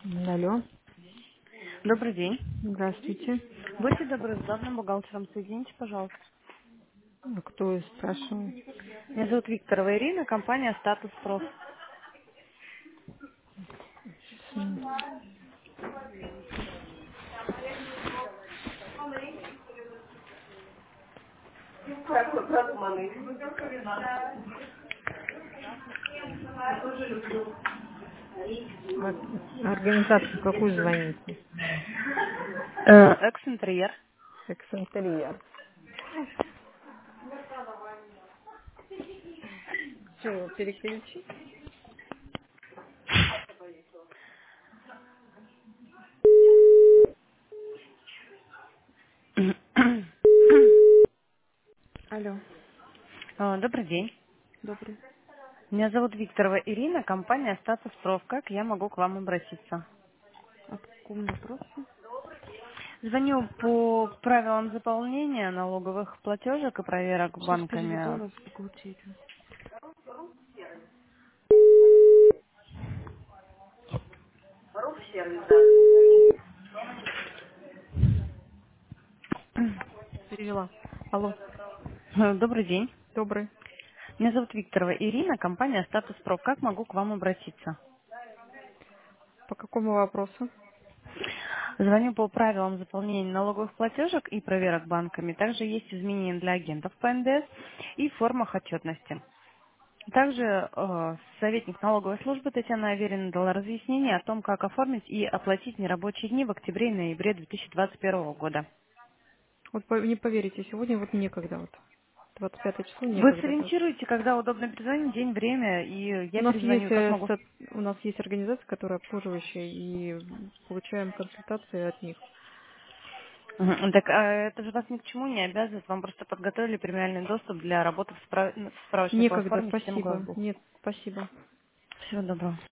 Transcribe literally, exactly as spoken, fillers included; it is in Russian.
Алло, Добрый день. здравствуйте. Будьте добры, с главным бухгалтером соедините, пожалуйста. А кто спрашивает? Меня зовут Викторова Ирина, компания «Статус Проф». М, а- Организацию какую звоните? Э, Экс-интерьер. Экс-интерьер. Что, переключить? Алло, Э, Добрый день. добрый. Меня зовут Викторова Ирина, компания «Статус Проф». Как я могу к вам обратиться? А по какому вопросу? Звоню по правилам заполнения налоговых платежек и проверок Сейчас переведу банками. вас в бухгалтерию. Перевела. Алло, Э, Добрый день. добрый. Меня зовут Викторова Ирина, компания «Статус Проф». Как могу к вам обратиться? По какому вопросу? Звоню по правилам заполнения налоговых платежек и проверок банками. Также есть изменения для агентов по эн дэ эс и в формах отчетности. Также э, советник налоговой службы Татьяна Аверина дала разъяснение о том, как оформить и оплатить нерабочие дни в октябре и ноябре две тысячи двадцать первого года. Вот по- не поверите, сегодня вот некогда вот. Двадцать пятое число Вы некогда даже. сориентируете, когда удобно перезвонить, день, время, и У я нас есть перезвоню, как э, могу. со- у нас есть организация, которая обслуживающая, и получаем консультации от них. Мгм. Так а это же вас ни к чему не обязывает, вам просто подготовили премиальный доступ для работы в справ- в справочной Некогда, платформе системы спасибо. Глазбух. Нет, спасибо. Всего доброго.